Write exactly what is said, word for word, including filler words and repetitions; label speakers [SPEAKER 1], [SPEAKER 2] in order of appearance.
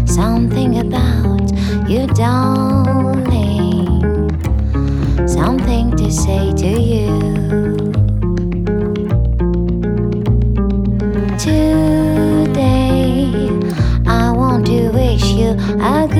[SPEAKER 1] Something about you, darling. Something to say to you. Today, I want to wish you a good